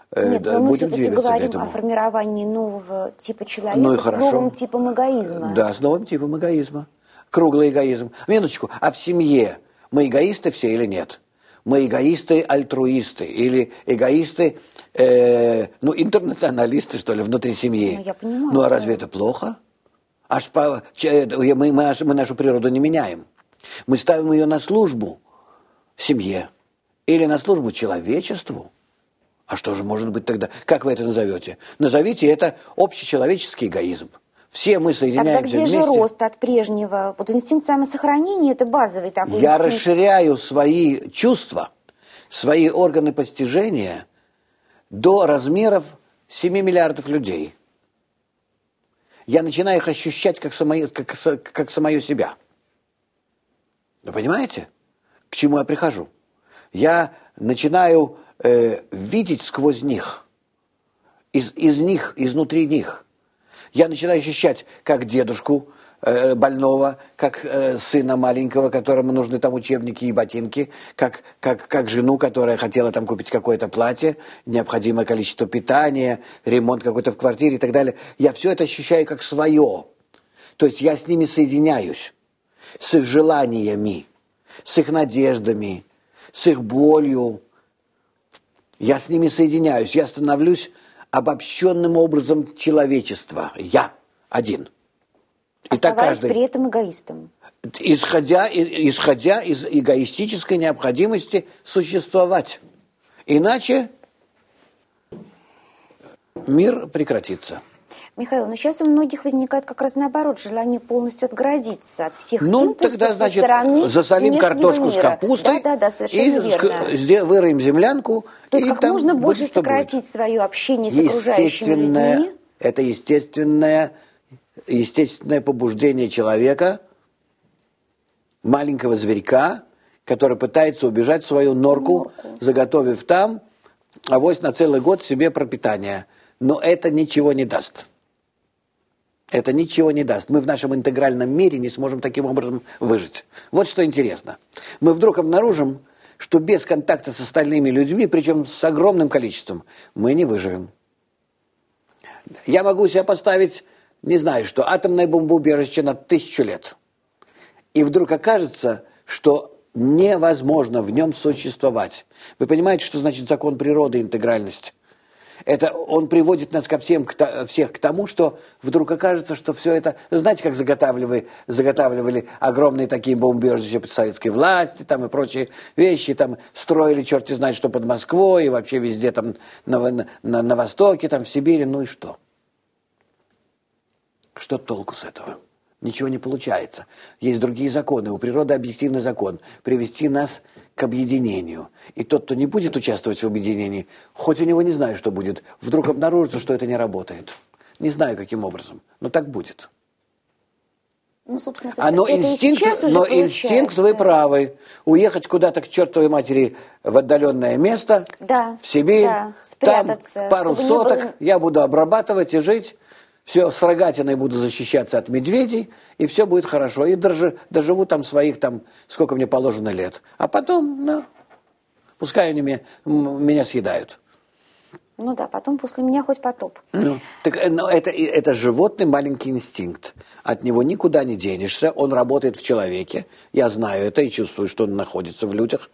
Нет, но мы будем все-таки двигаться к говорим этому. О формировании нового типа человека Ну и с хорошо. новым типом эгоизма. Да, с новым типом эгоизма. Круглый эгоизм. Минуточку, а в семье мы эгоисты все или нет? Мы эгоисты-альтруисты или эгоисты, э, ну, интернационалисты, что ли, внутри семьи. Ну, я понимаю. Ну, а разве это плохо? Аж по, че, мы, мы, мы нашу природу не меняем. Мы ставим ее на службу семье или на службу человечеству. А что же может быть тогда? Как вы это назовете? Назовите это общечеловеческий эгоизм. Все мы соединяемся Тогда где вместе. же рост от прежнего? Вот инстинкт самосохранения – это базовый такой Я инстинкт. расширяю свои чувства, свои органы постижения до размеров семи миллиардов людей. Я начинаю их ощущать как самое, как, как самое себя. Вы понимаете, к чему я прихожу? Я начинаю э, видеть сквозь них, из, из них, изнутри них. Я начинаю ощущать как дедушку э, больного, как э, сына маленького, которому нужны там учебники и ботинки, как, как, как жену, которая хотела там купить какое-то платье, необходимое количество питания, ремонт какой-то в квартире и так далее. Я все это ощущаю как свое. То есть я с ними соединяюсь, с их желаниями, с их надеждами, с их болью. Я с ними соединяюсь, я становлюсь обобщенным образом человечества. Я один. Оставаясь при этом эгоистом. Исходя, исходя из эгоистической необходимости существовать. Иначе мир прекратится. Михаил, но сейчас у многих возникает как раз наоборот желание полностью отгородиться от всех ну, импульсов тогда, значит, со стороны засолим картошку мира. с капустой, да, да, да, совершенно и верно. выроем землянку. То есть и как там можно больше будет, сократить будет. свое общение с окружающими людьми. Это естественное, естественное побуждение человека, маленького зверька, который пытается убежать в свою норку, норку. заготовив там авось на целый год себе пропитание. Но это ничего не даст. Это ничего не даст. Мы в нашем интегральном мире не сможем таким образом выжить. Вот что интересно. Мы вдруг обнаружим, что без контакта с остальными людьми, причем с огромным количеством, мы не выживем. Я могу себе поставить, не знаю, что атомное бомбоубежище на тысячу лет. И вдруг окажется, что невозможно в нем существовать. Вы понимаете, что значит закон природы, интегральность? Это он приводит нас ко всем, к, всех к тому, что вдруг окажется, что все это... Знаете, как заготавливали, заготавливали огромные такие бомбоубежища под советской власти там, и прочие вещи, там строили черти знает что под Москвой и вообще везде там на, на, на Востоке, там в Сибири, ну и что? Что толку с этого? Ничего не получается. Есть другие законы. У природы объективный закон. Привести нас к объединению. И тот, кто не будет участвовать в объединении, хоть у него не знаю, что будет, вдруг обнаружится, что это не работает. Не знаю, каким образом, но так будет. Ну, собственно, это, а но это инстинкт, и сейчас уже но получается. инстинкт, вы правы. Уехать куда-то к чертовой матери в отдаленное место, да, в Сибирь, да, спрятаться, там пару соток, было... я буду обрабатывать и жить. Все, с рогатиной буду защищаться от медведей, и все будет хорошо. И дожи, доживу там своих, там, сколько мне положено лет. А потом, ну, пускай они меня, меня съедают. Ну да, потом после меня хоть потоп. Ну, так, но это, это животный маленький инстинкт. От него никуда не денешься. Он работает в человеке. Я знаю это и чувствую, что он находится в людях.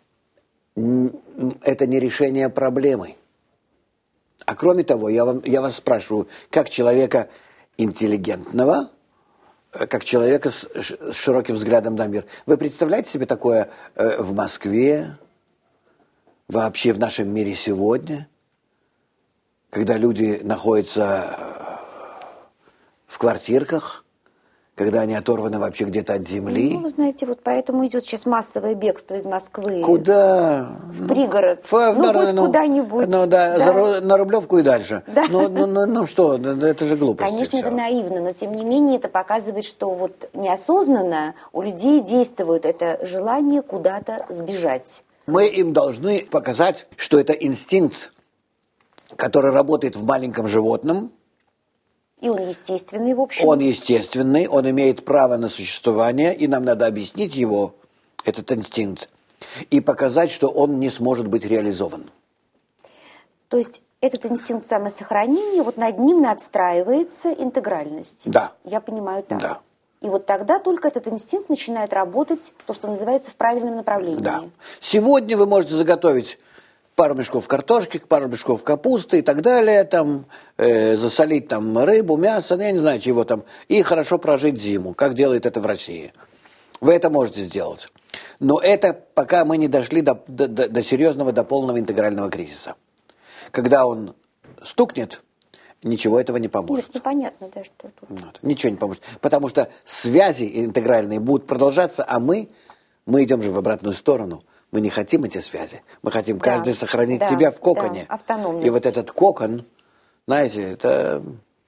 Это не решение проблемы. А кроме того, я, вам, я вас спрашиваю, как человека интеллигентного, как человека с, с широким взглядом на мир, вы представляете себе такое э, в Москве, вообще в нашем мире сегодня, когда люди находятся в квартирках, когда они оторваны вообще где-то от земли? Ну, вы знаете, вот поэтому идет сейчас массовое бегство из Москвы. Куда? В пригород. В, ну, на, хоть ну, куда-нибудь. Ну, да, да. За, на Рублевку и дальше. Да. Ну, ну, ну, ну что, это же глупость. Конечно, это наивно, но тем не менее это показывает, что вот неосознанно у людей действует это желание куда-то сбежать. Мы им должны показать, что это инстинкт, который работает в маленьком животном. И он естественный, в общем. Он естественный, он имеет право на существование, и нам надо объяснить его, этот инстинкт, и показать, что он не сможет быть реализован. То есть этот инстинкт самосохранения, вот над ним надстраивается интегральность. Да. Я понимаю так. Да. И вот тогда только этот инстинкт начинает работать, то, что называется, в правильном направлении. Да. Сегодня вы можете заготовить пару мешков картошки, пару мешков капусты и так далее, там, э, засолить там рыбу, мясо, я не знаю чего там, и хорошо прожить зиму, как делает это в России. Вы это можете сделать. Но это пока мы не дошли до, до, до серьезного, до полного интегрального кризиса. Когда он стукнет, ничего этого не поможет. Нет, ну понятно, да, что тут. Вот. Ничего не поможет. Потому что связи интегральные будут продолжаться, а мы, мы идем же в обратную сторону. Мы не хотим эти связи. Мы хотим да, каждый сохранить да, себя в коконе. Да, автономность. И вот этот кокон, знаете, это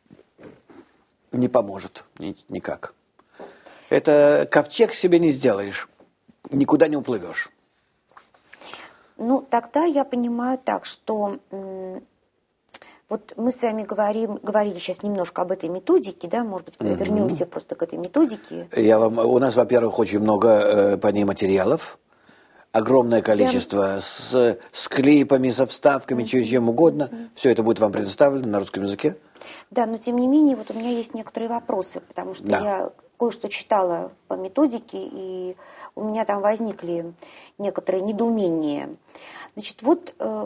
не поможет никак. Это ковчег себе не сделаешь. Никуда не уплывешь. Ну, тогда я понимаю так, что вот мы с вами говорим, говорили сейчас немножко об этой методике, да, может быть, mm-hmm. вернемся просто к этой методике. Я вам, у нас, во-первых, очень много э, по ней материалов, огромное количество я... с, с клипами, со вставками, mm-hmm. чем угодно. Mm-hmm. Все это будет вам предоставлено на русском языке. Да, но тем не менее, вот у меня есть некоторые вопросы, потому что да. я кое-что читала по методике, и у меня там возникли некоторые недоумения. Значит, вот э,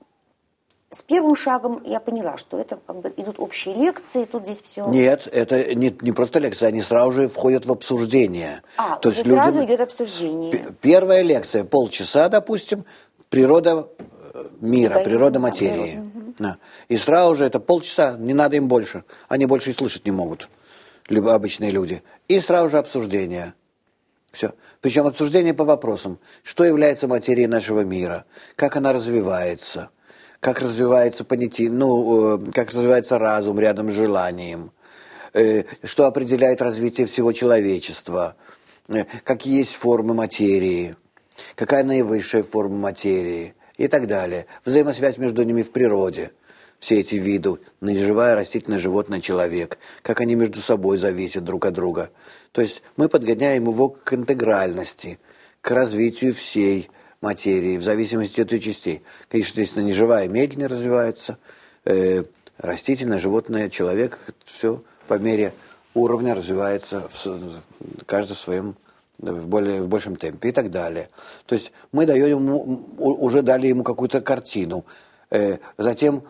с первым шагом я поняла, что это как бы идут общие лекции, тут здесь все... Нет, это не, не просто лекции, они сразу же входят в обсуждение. А, то есть сразу идет обсуждение. Первая лекция, полчаса, допустим, природа мира, Эгоизм, природа материи. Угу. Да. И сразу же это полчаса, не надо им больше, они больше и слышать не могут, либо обычные люди. И сразу же обсуждение. Все. Причем обсуждение по вопросам, что является материей нашего мира, как она развивается, как развивается понятие, ну, как развивается разум рядом с желанием, что определяет развитие всего человечества, какие есть формы материи, какая наивысшая форма материи и так далее. Взаимосвязь между ними в природе. Все эти виды, живая, растительное, животное, человек, как они между собой зависят друг от друга. То есть мы подгоняем его к интегральности, к развитию всей материи, в зависимости от ее частей. Конечно, естественно, неживая медленнее развивается, э, растительное, животное, человек, все по мере уровня развивается, в, каждый в своем, в, более, в большем темпе и так далее. То есть мы даем ему, уже дали ему какую-то картину. Э, затем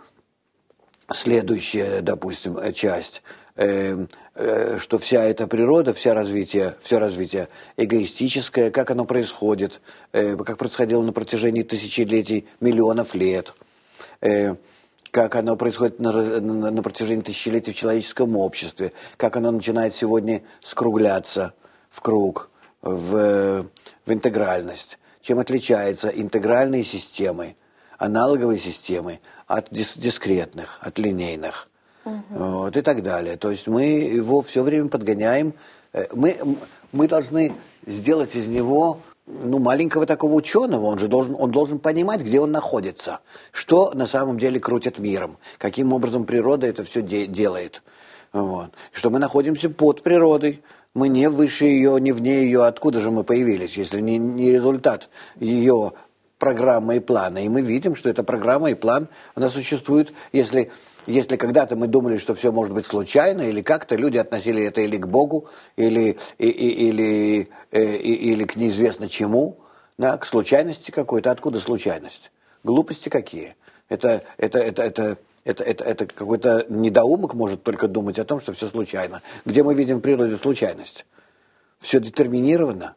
следующая, допустим, часть, э, э, что вся эта природа, вся развитие, все развитие эгоистическое, как оно происходит, э, как происходило на протяжении тысячелетий, миллионов лет, э, как оно происходит на, на, на протяжении тысячелетий в человеческом обществе, как оно начинает сегодня скругляться в круг, в, в интегральность. Чем отличаются интегральные системы, аналоговые системы от дис- дискретных, от линейных, угу. вот, и так далее. То есть мы его все время подгоняем. Мы, мы должны сделать из него ну, маленького такого ученого. Он же должен, он должен понимать, где он находится, что на самом деле крутит миром, каким образом природа это все де- делает. Вот. Что мы находимся под природой. Мы не выше ее, не вне ее. Откуда же мы появились, если не, не результат ее программа и плана. И мы видим, что эта программа и план, она существует, если, если когда-то мы думали, что все может быть случайно, или как-то люди относили это или к Богу, или, и, и, или, э, и, или к неизвестно чему, да, к случайности какой-то. Откуда случайность? Глупости какие? Это, это, это, это, это, это, это какой-то недоумок может только думать о том, что все случайно. Где мы видим в природе случайность? Все детерминировано.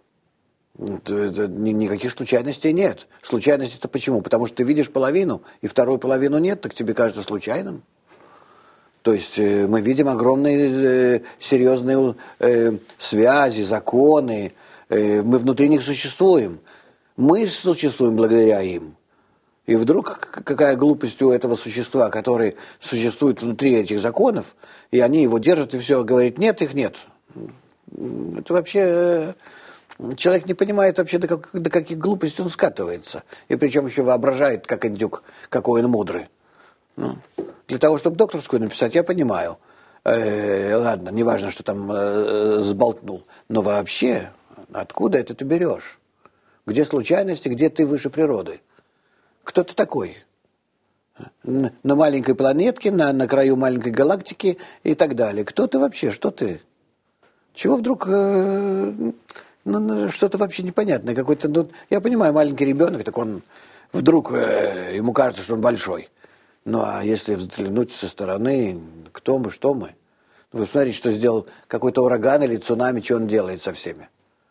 Никаких случайностей нет. Случайность это почему? Потому что ты видишь половину, и вторую половину нет, так тебе кажется случайным. То есть э, мы видим огромные э, серьезные э, связи, законы, э, мы внутри них существуем. Мы существуем благодаря им. И вдруг какая глупость у этого существа, который существует внутри этих законов, и они его держат, и все, говорит, нет, их нет. Это вообще... Э, Человек не понимает вообще, до, как, до каких глупостей он скатывается. И причем еще воображает, как индюк, какой он мудрый. Ну, для того, чтобы докторскую написать, я понимаю. Э, ладно, неважно, что там э, сболтнул. Но вообще, откуда это ты берешь? Где случайности, где ты выше природы? Кто ты такой? на маленькой планетке, на, на краю маленькой галактики и так далее. Кто ты вообще? Что ты? Чего вдруг э, ну, что-то вообще непонятное? Какой-то, ну, я понимаю, маленький ребенок, так он вдруг э, ему кажется, что он большой. Ну а если взглянуть со стороны, кто мы, что мы? Вы посмотрите, что сделал какой-то ураган или цунами, что он делает со всеми.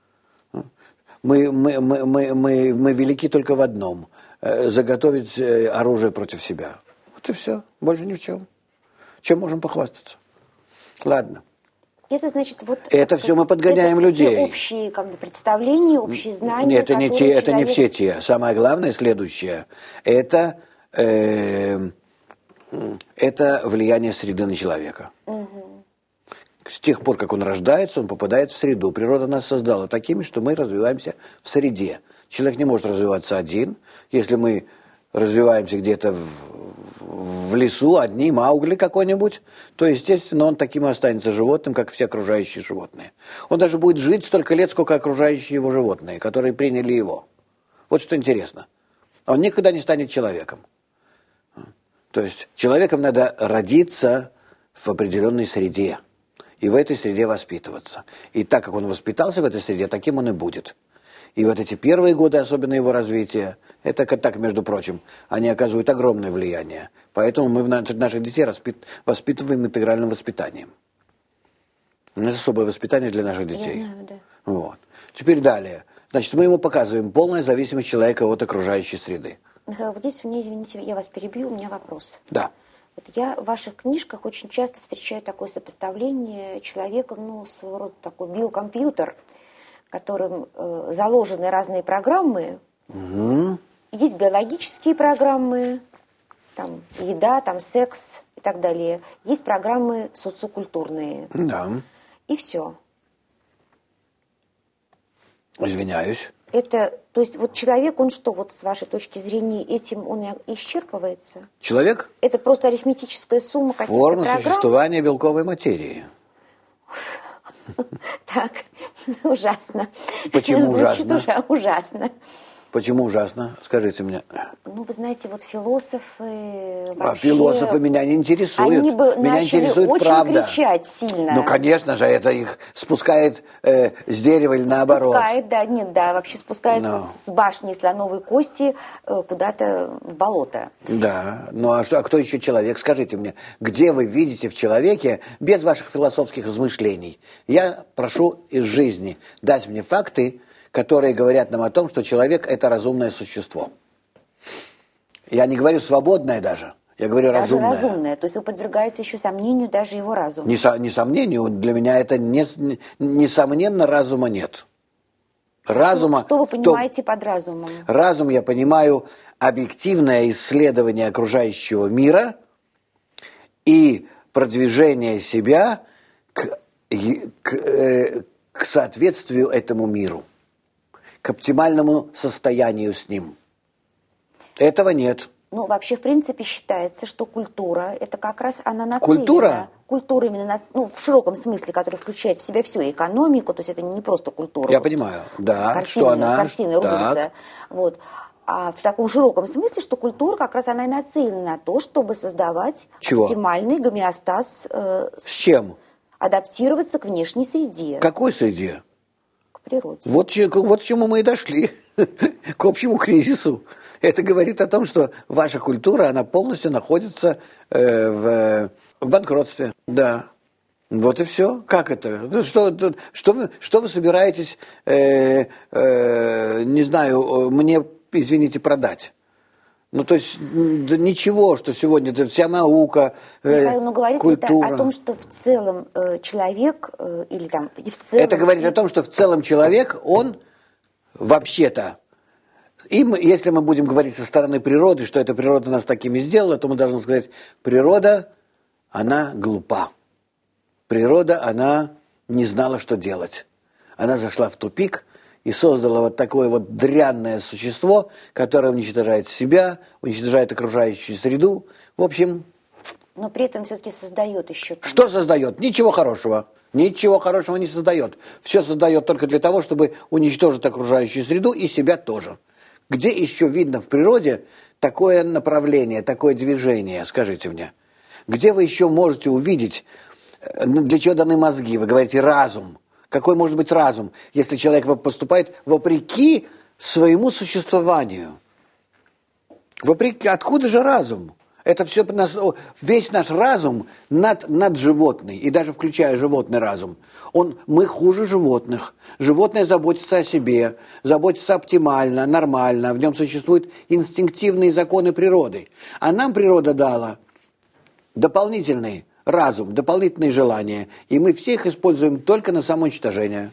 Мы, мы, мы, мы, мы, мы велики только в одном. Заготовить оружие против себя. Вот и все. Больше ни в чем. Чем можем похвастаться? Ладно. Это значит, вот... Это все мы подгоняем это людей. Те общие как бы, представления, общие знания, Нет, это не, те, человек... это не все те. Самое главное, следующее, это, э, это влияние среды на человека. Угу. С тех пор, как он рождается, он попадает в среду. Природа нас создала такими, что мы развиваемся в среде. Человек не может развиваться один. Если мы развиваемся где-то в, в лесу, одни, Маугли какой-нибудь, то, естественно, он таким и останется животным, как все окружающие животные. Он даже будет жить столько лет, сколько окружающие его животные, которые приняли его. Вот что интересно. Он никогда не станет человеком. То есть человеком надо родиться в определенной среде. И в этой среде воспитываться. И так как он воспитался в этой среде, таким он и будет. И вот эти первые годы, особенно его развития, это так, между прочим, они оказывают огромное влияние. Поэтому мы наших детей воспитываем интегральным воспитанием. Это особое воспитание для наших детей. Я знаю, да. Вот. Теперь далее. Значит, мы ему показываем полная зависимость человека от окружающей среды. Михаил, вот здесь у меня, извините, я вас перебью, у меня вопрос. Да. Вот я в ваших книжках очень часто встречаю такое сопоставление человека, ну, своего рода такой биокомпьютер, которым э, заложены разные программы. Угу. Есть биологические программы, там еда, там секс и так далее. Есть программы социокультурные. Да. И все. Извиняюсь. Это, то есть вот человек, он что, вот с вашей точки зрения, этим он и исчерпывается? Человек? Это просто арифметическая сумма каких-то программ? Форма существования белковой материи. Так, ужасно. Почему Звучит ужасно? ужасно. Почему ужасно? Скажите мне. Ну, вы знаете, вот философы вообще... А философы меня не интересуют. Они бы меня начали интересует очень правда. кричать сильно. Ну, конечно же, это их спускает э, с дерева или наоборот. Спускает, да, нет, да, вообще спускает No. с башни слоновой кости э, куда-то в болото. Да, ну а, что, а кто еще человек? Скажите мне, где вы видите в человеке, без ваших философских измышлений? Я прошу из жизни дать мне факты, которые говорят нам о том, что человек – это разумное существо. Я не говорю свободное даже, я говорю даже разумное. Даже разумное, то есть вы подвергаете еще сомнению даже его разума. Не, не сомнению, для меня это не, несомненно, разума нет. Разума, что, что вы понимаете том, под разумом? Разум, я понимаю, объективное исследование окружающего мира и продвижение себя к, к, э, к соответствию этому миру, к оптимальному состоянию с ним. Этого нет. Ну, вообще, в принципе, считается, что культура, это как раз она нацелена. Культура? Культура именно, ну, в широком смысле, которая включает в себя всю экономику, то есть это не просто культура. Я вот, понимаю, да, картины, что она... Картины, рубрица, вот. А в таком широком смысле, что культура как раз она и нацелена на то, чтобы создавать Чего? Оптимальный гомеостаз. Э, с, с чем? Адаптироваться к внешней среде. Какой среде? К природе. Вот, вот к чему мы и дошли, к общему кризису. Это говорит о том, что ваша культура, она полностью находится э, в, в банкротстве. Да. Вот и все. Как это? Что, что, вы, что вы собираетесь, э, э, не знаю, мне, извините, продать? Ну, то есть, да ничего, что сегодня это вся наука, э, Михаил, ну, говорит культура. Это о том, что в целом э, человек, э, или там, и в целом... Это говорит и... о том, что в целом человек, он вообще-то, и мы, если мы будем говорить со стороны природы, что эта природа нас такими сделала, то мы должны сказать, природа, она глупа. Природа, она не знала, что делать. Она зашла в тупик и создала вот такое вот дрянное существо, которое уничтожает себя, уничтожает окружающую среду. В общем... Но при этом все-таки создает еще... Там... Что создает? Ничего хорошего. Ничего хорошего не создает. Все создает только для того, чтобы уничтожить окружающую среду и себя тоже. Где еще видно в природе такое направление, такое движение, скажите мне? Где вы еще можете увидеть, для чего даны мозги? Вы говорите разум. Какой может быть разум, если человек поступает вопреки своему существованию? Вопреки, откуда же разум? Это все, весь наш разум над, над животный, и даже включая животный разум. Он, мы хуже животных. Животное заботится о себе, заботится оптимально, нормально. В нем существуют инстинктивные законы природы. А нам природа дала дополнительный разум, дополнительные желания. И мы все их используем только на самоуничтожение.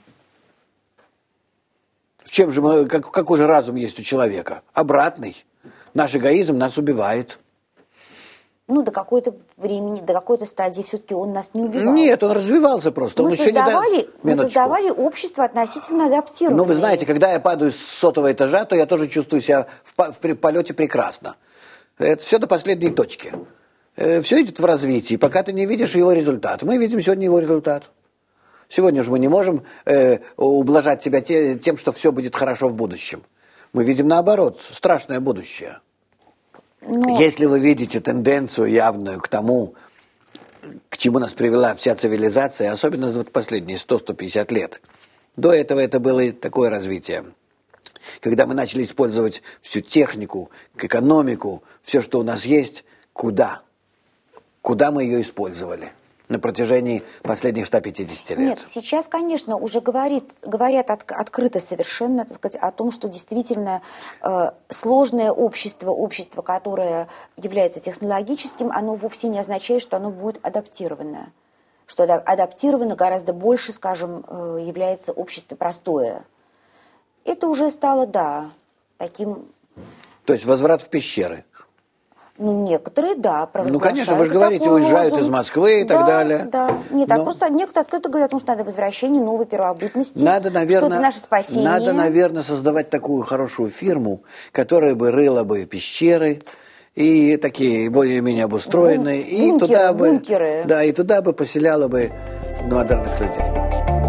В чем же мы, как, какой же разум есть у человека? Обратный. Наш эгоизм нас убивает. Ну, до какой-то времени, до какой-то стадии все-таки он нас не убивал. Нет, он развивался просто. Мы, он создавали, еще не мы создавали общество относительно адаптированное. Ну, вы знаете, когда я падаю с сотого этажа, то я тоже чувствую себя в, в полете прекрасно. Это все до последней точки. Все идет в развитии, пока ты не видишь его результат. Мы видим сегодня его результат. Сегодня же мы не можем э, ублажать себя те, тем, что все будет хорошо в будущем. Мы видим наоборот, страшное будущее. Но... Если вы видите тенденцию явную к тому, к чему нас привела вся цивилизация, особенно за последние сто - сто пятьдесят лет, до этого это было такое развитие. Когда мы начали использовать всю технику, экономику, все, что у нас есть, куда? Куда мы ее использовали на протяжении последних ста пятидесяти лет? Нет, сейчас, конечно, уже говорит, говорят от, открыто совершенно, так сказать, о том, что действительно э, сложное общество, общество, которое является технологическим, оно вовсе не означает, что оно будет адаптированное. Что адаптировано гораздо больше, скажем, э, является общество простое. Это уже стало, да, таким... То есть возврат в пещеры? Ну, некоторые, да, провозглашают. Ну, конечно, вы же говорите, уезжают лозунг. Из Москвы и да, так далее. Да, не так Но... просто. Некоторые открыто говорят, что надо возвращение новой первобытности, надо, наверное, что это наше спасение. Надо, наверное, создавать такую хорошую фирму, которая бы рыла бы пещеры и такие более-менее обустроенные. Бун- бункеры, и туда бы, бункеры. Да, и туда бы поселяла бы молодых людей.